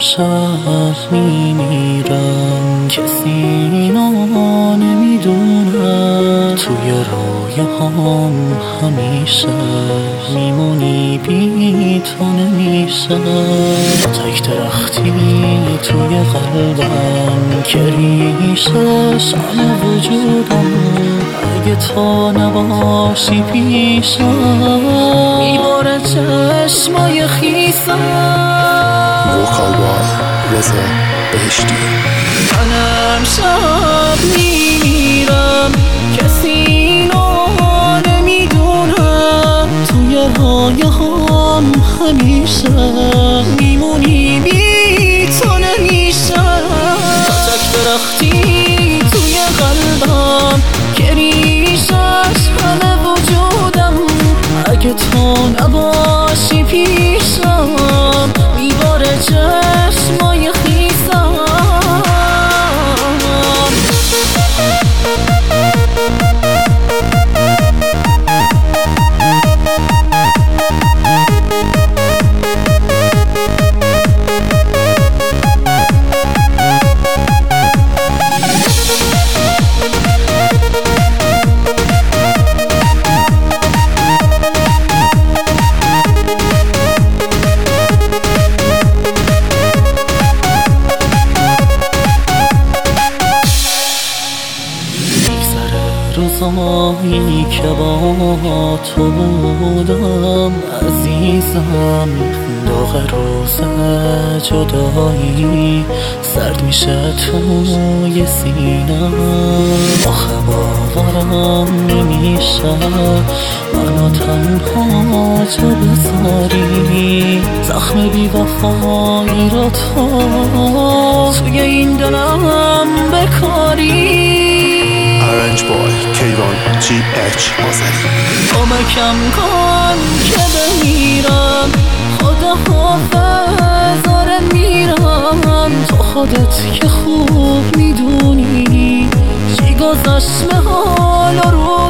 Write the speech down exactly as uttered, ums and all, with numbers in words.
شب میمیرم، کسی اینو نمیدونه. توی رویاهام همیشه میمونی، بی تو نمیشه. تک درختی توی قلبم که ریشش همه وجودم. اگه تو نباشی پیشم میباره چشمای خیسم. وکال بای رضا بهشتی. منم شب میمیرم، کسی اینو نمیدونه. توی رویاهام همیشه میمونی، بی تو نمیشه. تک درختی توی قلبم که ریشش همه وجودم. اگه تو نباشی پیشم میباره چشمای خیسم. روزایی که با تو بودم عزیزم، داغ روز جدایی سرد میشه توی سینم. آخه باورم نمیشه منو تنها جا بذاری. زخم بی وفایی رو تو توی این دلم بکاری. Arrange boy کیوان جی اچ آذری. کمکم کن که بمیرم، خدا حافظ آره میرم. تو خودت که خوب میدونی چی گذشت به حال رو